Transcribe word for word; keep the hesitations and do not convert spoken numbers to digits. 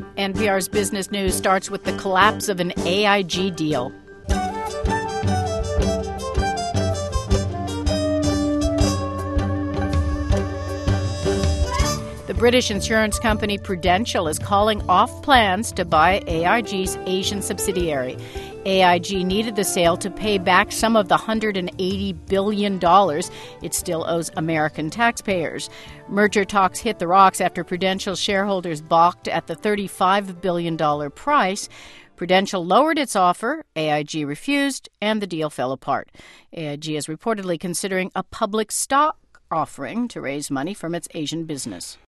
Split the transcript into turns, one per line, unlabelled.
N P R's Business News starts with the collapse of an A I G deal. The British insurance company Prudential is calling off plans to buy A I G's Asian subsidiary. A I G needed the sale to pay back some of the one hundred eighty billion dollars it still owes American taxpayers. Merger talks hit the rocks after Prudential shareholders balked at the thirty-five billion dollars price. Prudential lowered its offer, A I G refused, and the deal fell apart. A I G is reportedly considering a public stock offering to raise money from its Asian business.